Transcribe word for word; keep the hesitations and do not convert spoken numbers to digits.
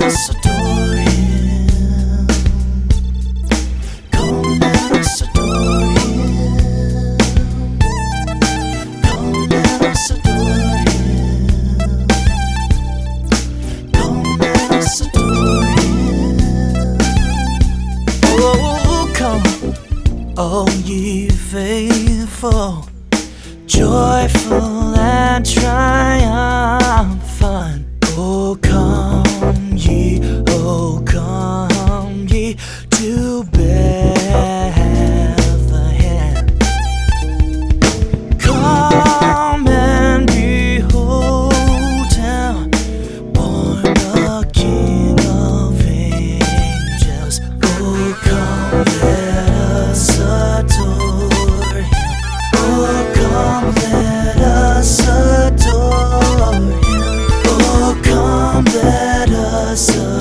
us adore Him. Come, let us adore Him. Come, let us adore Him. Come, let us adore Him. Oh, come, all ye faithful, joyful and triumphant. Oh, come ye, oh, come ye to Bethlehem. Come and behold Him, born the King of angels. Oh, come, let us adore Him. Oh, come, let us adore Him. Oh, come, let us adore Him.